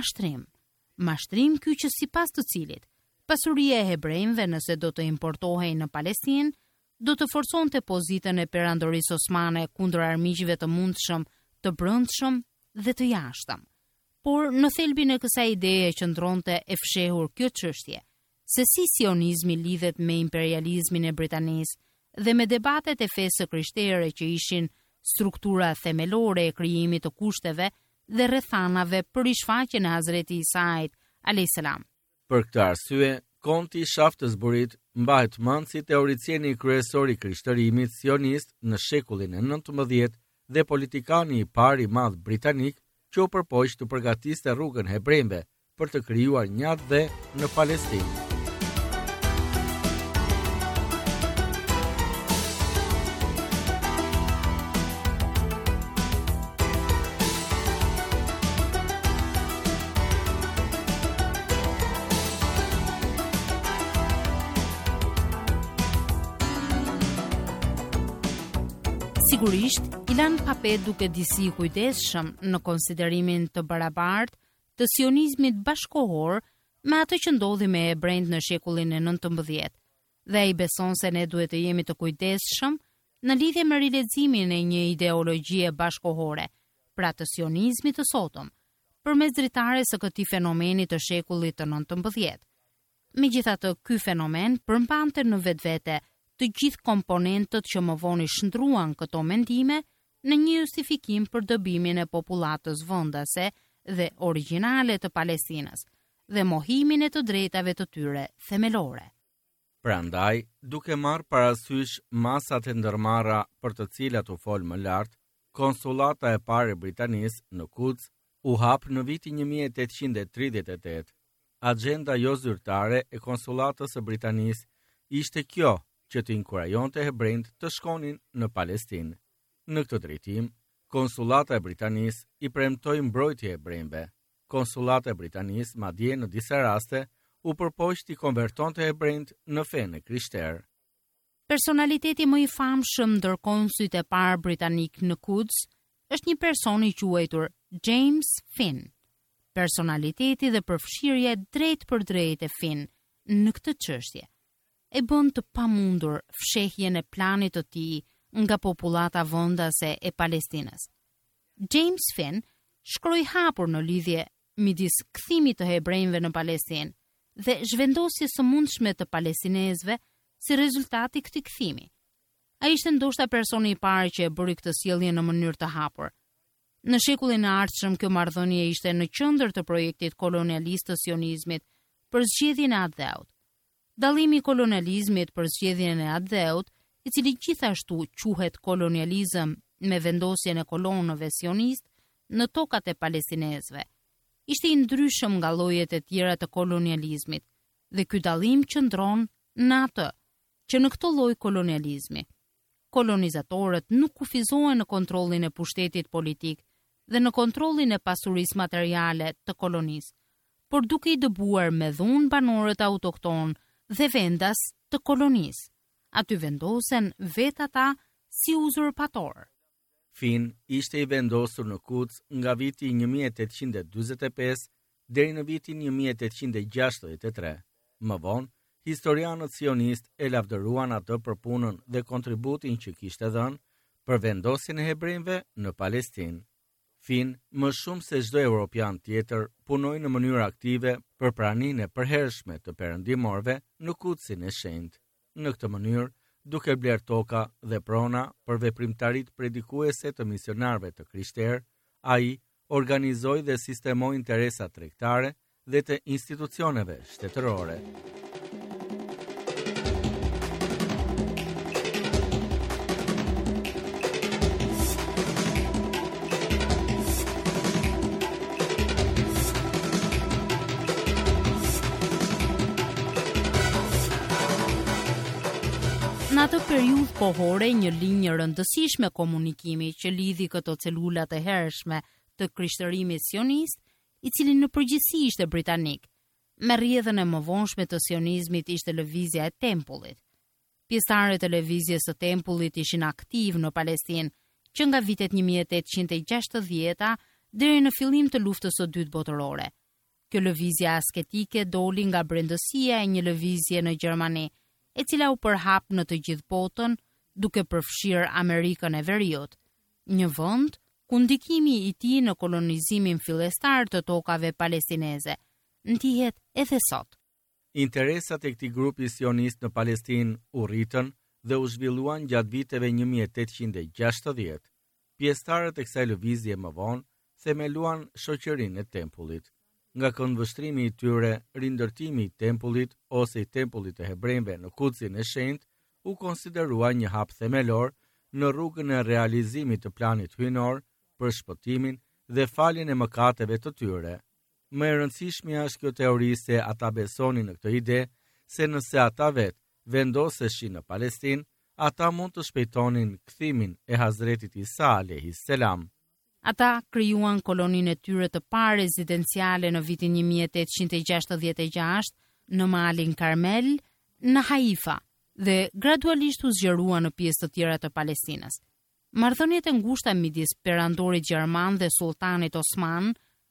mashtrim ky që sipas të cilit pasuria e hebrejve nëse do të importohej në Palestinë do të forconte pozitën e perandorisë osmane kundër armiqve të mundshëm, të brendshëm dhe të jashtëm. Por në thelbin e kësaj ideje qëndronte e fshehur kjo çështje, se si sionizmi lidhet me imperializmin e Britanisë dhe me debatet e fesë së krishtere që ishin struktura themelore e krijimit të kushteve dhe rrethanave për rishfaqjen e Hazreti Isait a.s. Për këtë arsye, Konti Shaftesburyt mbahet mend si teoricieni kryesor i krishtërimit sionist në shekullin e 19 dhe politikani i parë i madh britanik që u përpoq të përgatiste rrugën hebrejve për të krijuar një atë në Palestinë. Sigurisht, i lanë papet duke disi kujdesshëm në konsiderimin të barabartë të sionizmit bashkohor me atë që ndodhi me hebrejt në shekullin e 19, dhe ai beson se ne duhet të jemi të kujdesshëm në lidhje me rileximin e një ideologjie bashkohore, pra të sionizmit të sotëm, përmes dritares së këtij fenomeni të shekullit të 19. Megjithatë, ky fenomen përmbante në vetvete të gjithë komponentët që më vonë shndruan këto mendime në një justifikim për dëbimin e popullatës vendase dhe origjinale të Palestinës dhe mohimin e të drejtave të tyre themelore. Prandaj, duke marrë parasysh masat e ndërmarra për të cilat u fol më lart, konsullata e parë e Britanisë në Quds u hap në vitin 1838. Agenda jo zyrtare e konsullatës së Britanisë ishte kjo, që të inkurajonte hebrejt të shkonin në Palestinë. Në këtë drejtim, konsullata e Britanisë i premtoi mbrojtje hebrejve. Konsullata e Britanisë madje në disa raste u përpoq të konvertonte hebrejt në fenë krishterë. Personaliteti më i famshëm ndër konsullit e parë britanik në Quds është një person i quajtur James Finn. Personaliteti dhe përfshirja drejt për drejt e Finn në këtë çështje e bën të pamundur fshehjen e planit të tij nga popullata vendase e Palestinës. James Finn shkroi hapur në lidhje midis kthimit të hebrejve në Palestinë dhe zhvendosjes së mundshme të palestinezëve si rezultati i këtij kthimi. Ai ishte ndoshta personi i parë që e bëri këtë sjellje në mënyrë të hapur. Në shekullin e ardhshëm kjo marrëdhënie ishte në qendër të projektit kolonialist të sionizmit për zgjedhjen e Atë-dheut. Dallimi i kolonializmit për zgjedhjen e Atë-dheut, i cili gjithashtu quhet kolonializëm me vendosjen e kolonëve sionist në tokat e palestinezëve, ishte i ndryshëm nga llojet e tjera të kolonializmit, dhe ky dallim qëndron në atë që në këtë lloj kolonializmi kolonizatorët nuk kufizohen në kontrollin e pushtetit politik dhe në kontrollin e pasurisë materiale të kolonisë, por duke i dëbuar me dhunë banorët autokton dhe vendas të kolonisë. Aty vendosen vetë ata si uzurpator. Finn ishte i vendosur në Quds nga viti 1845 deri në vitin 1863. Më vonë, historianët sionist e lavdëruan atë për punën dhe kontributin që kishte dhënë për vendosjen e hebrejve në Palestinë. Finn, më shumë se çdo europian tjetër, punoi në mënyrë aktive për praninë e përhershme të perëndimorëve në Kudsin e Shenjtë. Në këtë mënyrë, duke bler toka dhe prona për veprimtaritë predikuese të misionarëve të krishterë, ai organizoi dhe sistemoi interesa tregtare dhe të institucioneve shtetërore. Në atë periudhë kohore, një linjë rëndësishme komunikimi që lidhi këto celula të hershme të krishtërimit sionist, i cili në përgjithësi ishte britanik, me rrjedhën e mëvonshme të sionizmit ishte lëvizja e tempullit. Pjesëtarët e lëvizjes së tempullit ishin aktiv në Palestinë që nga vitet 1860 deri në fillim të luftës së dytë botërore. Kjo lëvizje asketike doli nga brendësia e një lëvizje në Gjermani, e cila u përhap në të gjithë botën, duke përfshirë Amerikën e Veriut, një vend ku ndikimi i tij në kolonizimin fillestar të tokave palestineze ndihet edhe sot. Interesat e këtij grupi sionist në Palestinë u rritën dhe u zhvilluan gjatë viteve 1860. Pjesëtarët e kësaj lëvizje më vonë themeluan shoqërinë e tempullit. Nga këndvështrimi i tyre, rindërtimi i tempullit ose i tempullit të hebrejve në Kudsin e Shenjtë u konsiderua një hap themelor në rrugën e realizimit të planit hyjnor për shpëtimin dhe faljen e mëkateve të tyre. Më e rëndësishmja është kjo teori se ata besonin në këtë ide se nëse ata vetë vendoseshin në Palestinë, ata mund të shpejtonin kthimin e Hazretit Isa alayhis salam. Ata krijuan koloninë e tyre të parë rezidenciale në vitin 1866 në malin Karmel, në Haifa, dhe gradualisht u zgjeruan në pjesë të tjera të Palestinës. Marrëdhëniet e ngushta midis perandorit gjerman dhe sultanit Osman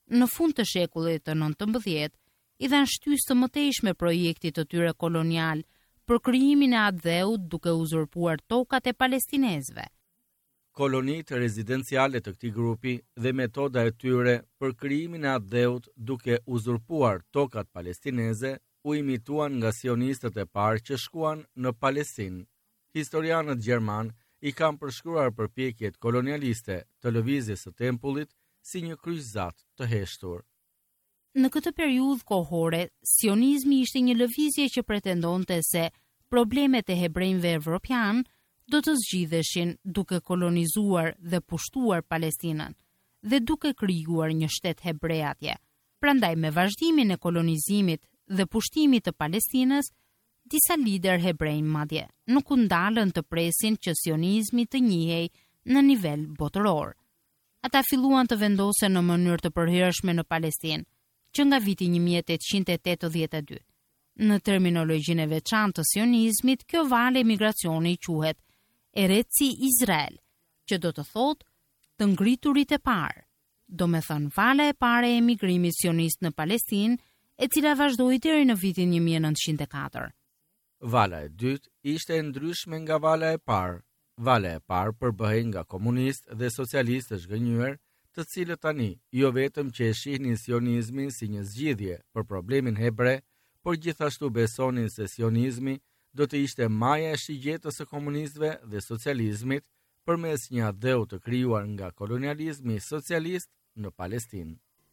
në fund të shekullit të 19, i dhanë shtysë të mëtejshme projektit të tyre kolonial për krijimin e atë dheut duke uzurpuar tokat e palestinezëve. Kolonitë rezidenciale të këtij grupi dhe metoda e tyre për krijimin e atë dheut duke uzurpuar tokat palestineze u imituan nga sionistët e parë që shkuan në Palestinë. Historianët gjerman i kanë përshkruar përpjekjet kolonialiste të lëvizjes së tempullit si një kryqëzat të heshtur. Në këtë periudhë kohore, sionizmi ishte një lëvizje që pretendonte se problemet e hebrejve evropian do të zgjidheshin duke kolonizuar dhe pushtuar Palestinën dhe duke krijuar një shtet hebre atje. Prandaj me vazhdimin e kolonizimit dhe pushtimit të Palestinës, disa lider hebrej madje nuk u ndalën të presin që sionizmi të njihej në nivel botëror. Ata filluan të vendosen në mënyrë të përhershme në Palestinë, që nga viti 1882. Në terminologjinë e veçantë të sionizmit, kjo valë emigracioni quhet Ereci Izrael, që do të thotë të ngriturit e parë. Do me thënë vala e pare e emigrimit sionist në Palestinë, e cila vazhdoi deri në vitin 1904. Vala e dytë ishte e ndryshme nga vala e parë. Vala e parë përbëhej nga komunistë dhe socialistë zhgënjur, të cilët tani jo vetëm që e shihnin sionizmin si një zgjidhje për problemin hebre, por gjithashtu besonin se sionizmi do të ishte maja e shigjetës së komunistëve dhe socializmit përmes një dheu të krijuar nga kolonializmi socialist në Palestinë.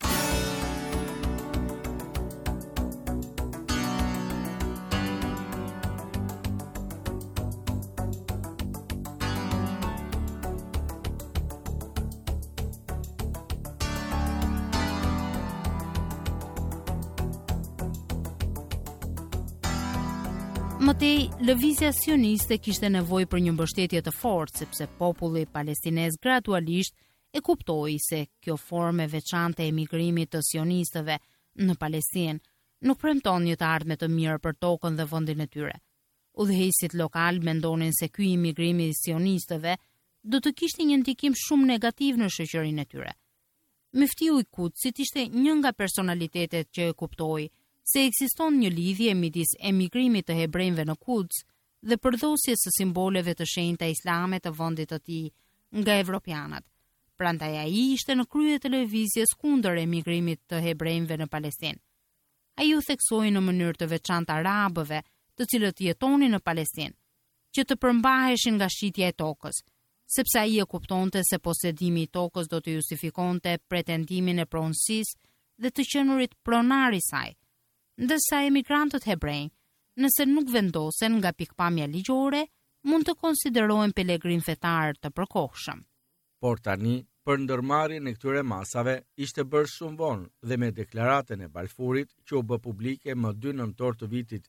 Mëtej, lëvizja sioniste kishte nevojë për një mbështetje të fortë, sepse populli palestinez gradualisht e kuptoi se kjo formë e veçantë e emigrimit të sionistëve në Palestinë nuk premton një të ardhme të mirë për tokën dhe vendin e tyre. Udhëheqësit lokal mendonin se ky emigrim i sionistëve do të kishte një ndikim shumë negativ në shoqërinë e tyre. Muftiu i Kudsit ishte një nga personalitetet që e kuptoi se ekziston një lidhje midis emigrimit të hebrejve në Kuds dhe përdosjes së simboleve të shenjta islame të vendit të tij nga evropianët. Prandaj ai ishte në krye të lëvizjes kundër emigrimit të hebrejve në Palestinë. Ai u theksoi në mënyrë të veçantë arabëve, të cilët jetonin në Palestinë, që të përmbaheshin nga shitja e tokës, sepse ai e kuptonte se posedimi i tokës do të justifikonte pretendimin e pronësisë dhe të qenurit pronar i saj. Ndërsa emigrantët hebrej, nëse nuk vendosen nga pikpamja ligjore, mund të konsiderohen pelegrin fetar të përkohshëm. Por tani, për ndërmarrjen e këtyre masave ishte bërë shumë vonë dhe me deklaratën e Balfurit që u bë publike më 2 nëntor të vitit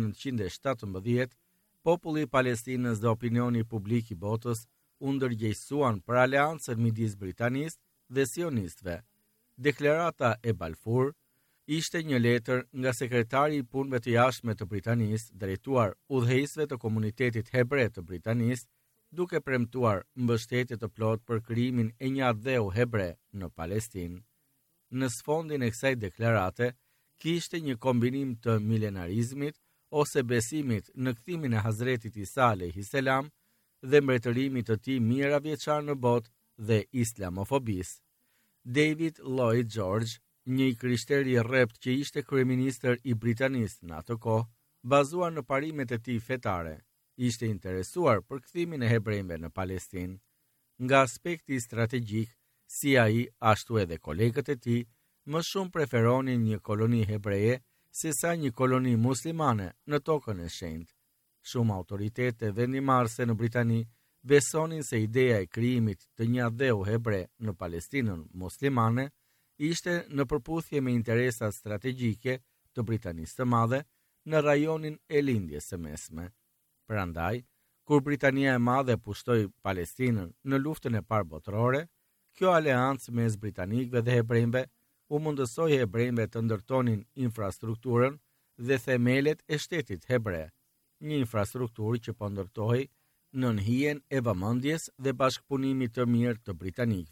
1917, populli i Palestinës dhe opinioni publik i botës u ndërgjegjësuan për aleancën midis britanistë dhe sionistëve. Deklarata e Balfur ishte një letër nga sekretari i punëve të jashtme të Britanisë drejtuar udhëheqësve të komunitetit hebre të Britanisë, duke premtuar mbështetje të plotë për krijimin e një dheu hebre në Palestinë. Në sfondin e kësaj deklarate kishte një kombinim të milenarizmit ose besimit në kthimin e Hazretit Isa alayhis salam dhe mbretërimit të tij mijëravjeçar në botë dhe islamofobisë. David Lloyd George, një krishter i rrept që ishte kryeministër i Britanisë në atë kohë, bazuar në parimet e tij fetare, ishte interesuar për kthimin e hebrejve në Palestinë. Nga aspekti strategjik, si ai ashtu edhe kolegët e tij, më shumë preferonin një koloni hebreje sesa një koloni muslimane në tokën e shenjtë. Shumë autoritete vendimarrëse në Britani besonin se ideja e krijimit të një dheu hebre në Palestinën muslimane ishte në përputhje me interesat strategjike të Britanisë së Madhe në rajonin e lindjes së mesme. Prandaj, kur Britania e Madhe pushtoi Palestinën në luftën e parë botërore, kjo aleancë mes britanikëve dhe hebrejve u mundësoi hebrejve të ndërtonin infrastrukturën dhe themelet e shtetit hebre, një infrastrukturë që po ndërtohej nën hijen e vëmendjes dhe bashkëpunimit të mirë të britanikëve,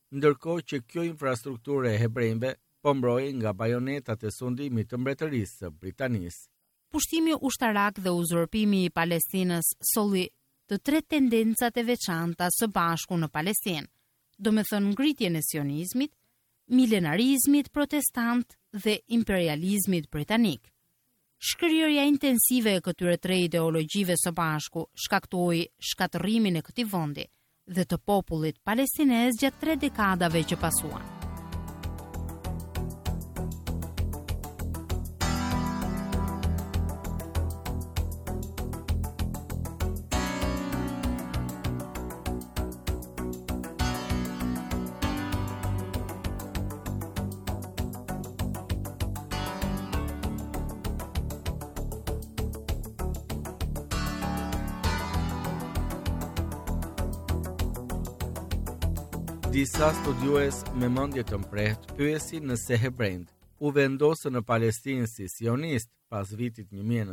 ndërkohë që kjo infrastrukturë e hebrejve po mbrojë nga bajonetat e sundimit të mbretërisë së Britanisë. Pushtimi ushtarak dhe uzurpimi i Palestinës solli të tre tendencat e veçanta së bashku në Palestinë, domethënë ngritjen e sionizmit, milenarizmit protestant dhe imperializmit britanik. Shkrirja intensive e këtyre tre ideologjive së bashku shkaktoi shkatërrimin e këtij vendi dhe të popullit palestinez gjatë 3 dekadave që pasuan. Disa studiues me mendje të mprehtë pyesin nëse hebrejt u vendosën në Palestinë si sionist pas vitit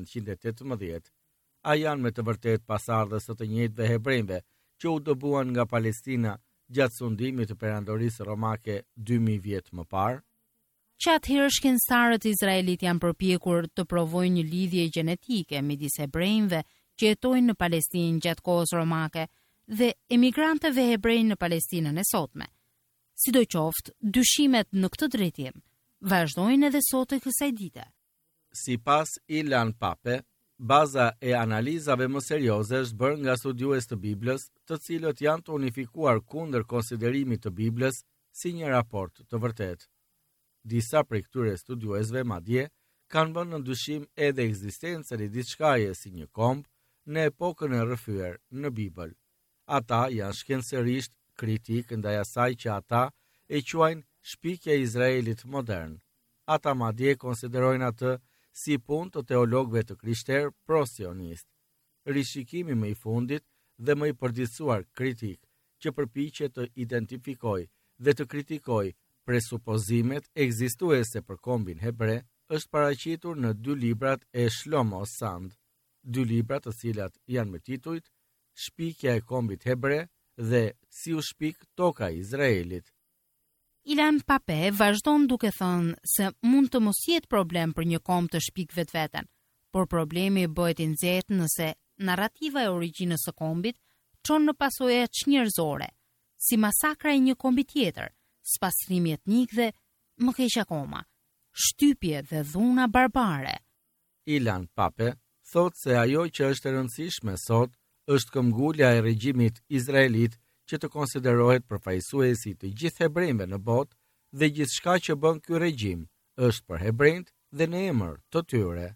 1918, a janë me të vërtet pasardhës së të njëjtëve hebrejve që u dëbuan nga Palestina gjatë sundimit të perandorisë romake 2000 vjet më parë? Që atëherë shkencëtarët izraelit janë përpjekur të provojnë një lidhje gjenetike midis hebrejve që jetojnë në Palestinë gjatë kohës romake dhe emigrantëve hebrej në Palestinën e sotme. Sidoqoftë, dyshimet në këtë drejtim vazhdojnë edhe sot e kësaj dite. Sipas Ilan Pape, baza e analizave më serioze është bërë nga studiues të Biblës, të cilët janë të unifikuar kundër konsiderimit të Biblës si një raport të vërtet. Disa prej këtyre studiuesve madje kanë vënë në dyshim edhe ekzistencën e diçkaje si një komb në epokën e rrëfyer në Bibël. Ata janë shkencërisht kritik ndaj asaj që ata e quajnë shpikja e Izraelit modern. Ata madje konsiderojnë atë si punë të teologëve të krishterë pro-sionist. Rishikimi më i fundit dhe më i përditësuar kritik që përpiqet të identifikojë dhe të kritikojë presupozimet ekzistuese për kombin hebre është paraqitur në 2 librat e Shlomo Sand, 2 libra të cilat janë me titujt Shpikja e kombit hebre dhe Si u shpik toka e Izraelit. Ilan Pape vazhdon duke thënë se mund të mos jetë problem për një komb të shpik vetveten, por problemi bëhet i nxehtë nëse narrativa e origjinës së kombit çon në pasojë çnjerëzore, si masakra e një kombi tjetër, spastrimi etnik dhe, më keq akoma, shtypje dhe dhuna barbare. Ilan Pape thot se ajo që është e rëndësishme sot është këmbgulja e regjimit izraelit që të konsiderohet përfaqësuesi të gjithë hebrejve në botë dhe gjithçka që bën ky regjim është për hebrejt dhe në emër të tyre.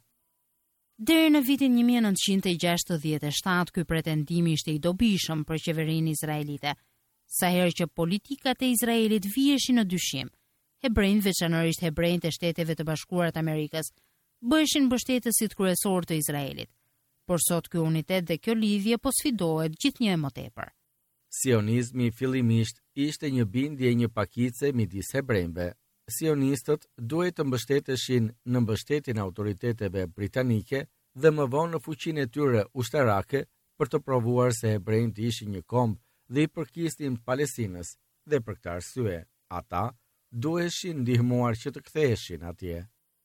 Deri në vitin 1967 ky pretendim ishte i dobishëm për qeverinë izraelite. Sa herë që politikat e Izraelit viheshin në dyshim, hebrejt, veçanërisht hebrejt e Shteteve të Bashkuara të Amerikës, bëheshin mbështetësit kryesor të Izraelit. Por sot ky unitet dhe kjo lidhje po sfidohet gjithnjë më tepër. Sionizmi fillimisht ishte një bindje një pakice midis hebrejve. Sionistët duhet të mbështeteshin në mbështetjen e autoriteteve britanike dhe më vonë në fuqinë e tyre ushtarake për të provuar se hebrejt ishin një komb dhe i përkisnin Palestinës dhe për këtë arsye ata duheshin ndihmuar që të ktheheshin atje.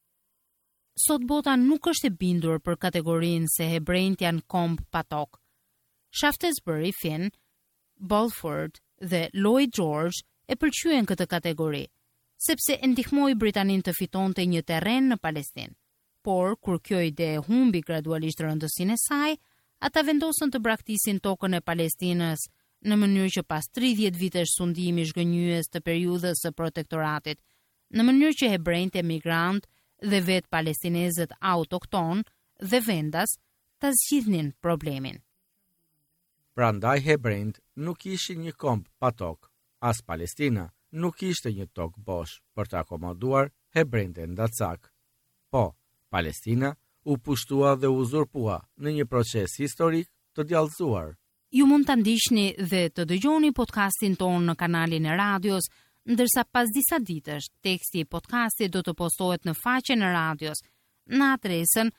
Sot bota nuk është e bindur për kategorinë se hebrejt janë komb pa tokë. Shaftesbury, Finn, Balfour dhe Lloyd George e përqyen këtë kategori, sepse e ndihmoi Britaninë të fitonte një terren në Palestinë. Por kur kjo ide humbi gradualisht rëndësinë e saj, ata vendosën të braktisin tokën e Palestinës në mënyrë që pas 30 vitesh sundimi zhgënjyes të periudhës së protektoratit, në mënyrë që hebrejt emigrant dhe vetë palestinezët autokton dhe vendas të zgjidhnin problemin. Prandaj hebrejt nuk ishin një komb pa tokë, as Palestina nuk ishte një tokë bosh për të akomoduar hebrejt e ndacak. Po, Palestina u pushtua dhe uzurpua në një proces historik të djallëzuar. Ju mund të ndiqni dhe të dëgjoni podcastin tonë në kanalin e radios, ndërsa pas disa ditësh, teksti i podcastit do të postohet në faqen e radios në adresën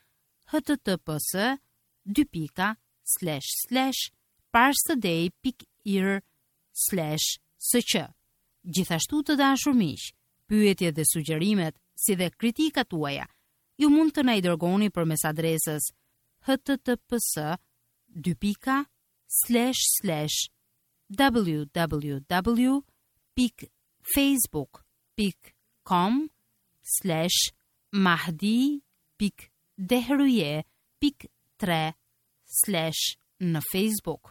https://parstoday.ir/sq. Gjithashtu të dashur miq, pyetjet dhe sugjerimet, si dhe kritikat tuaja, ju mund të na i dërgoni përmes adresës https://www.facebook.com/mahdi.dehruje.3/ në Facebook.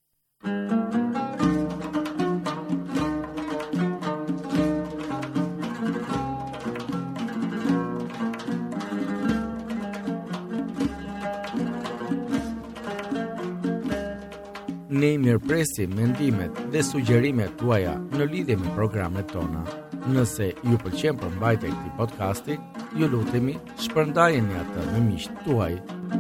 Ne mirëpresim mendimet dhe sugjerimet tuaja në lidhje me programet tona. Nëse ju pëlqen përmbajtja e këtij podcasti, ju lutemi shpërndajeni atë me miqtë tuaj.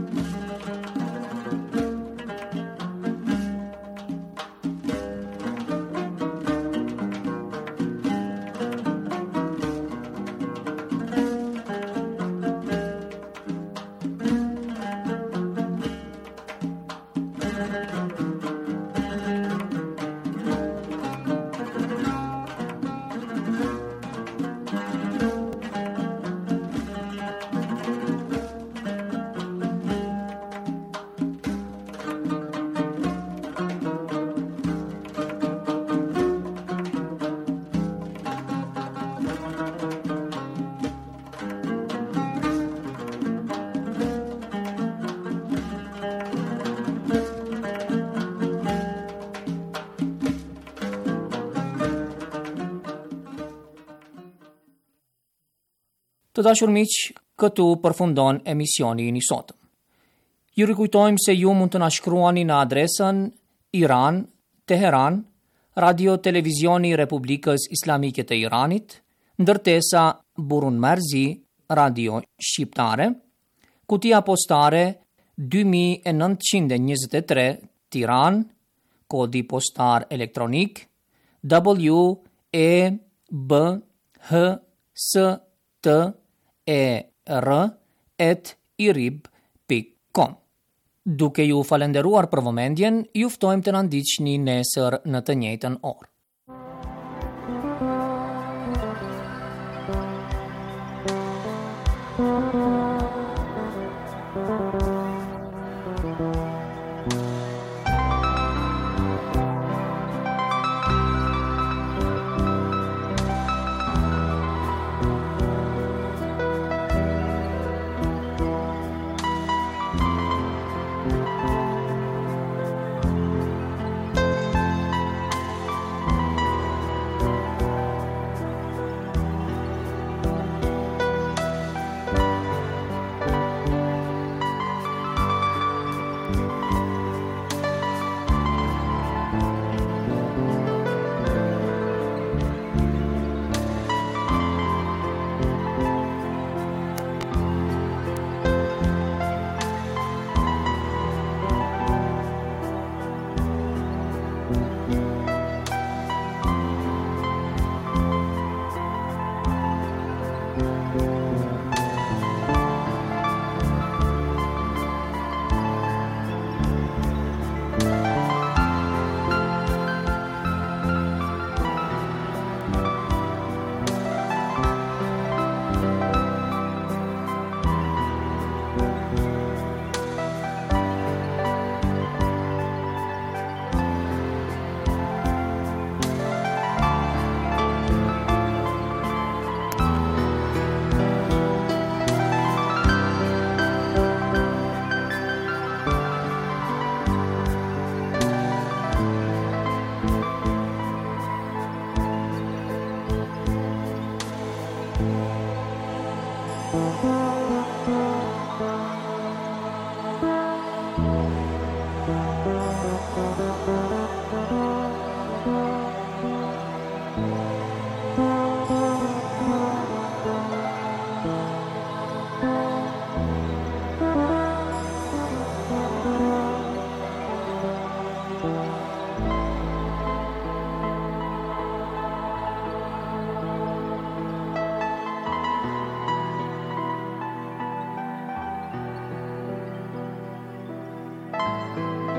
Të dashur miq, këtu përfundon emisioni i sotëm. Ju rikujtojmë se ju mund të na shkruani në adresën Iran, Teheran, Radio Televizioni i Republikës Islamike të Iranit, ndërtesa Burun Merzi, Radio Shqiptare, kutia postare 2923 Tiran, kodi postar elektronik WEBHSTER@irib.com. Duke ju falenderuar për vëmendjen, ju ftojmë të na ndiqni nesër në të njëjtën orë.